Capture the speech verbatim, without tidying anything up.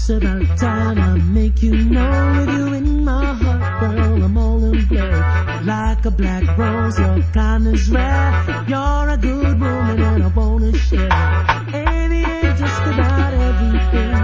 It's about time I make you know, with you in my heart, girl, I'm all in blow. Like a black rose, your kindness rare. You're a good woman and I wanna share. Aviate just about everything.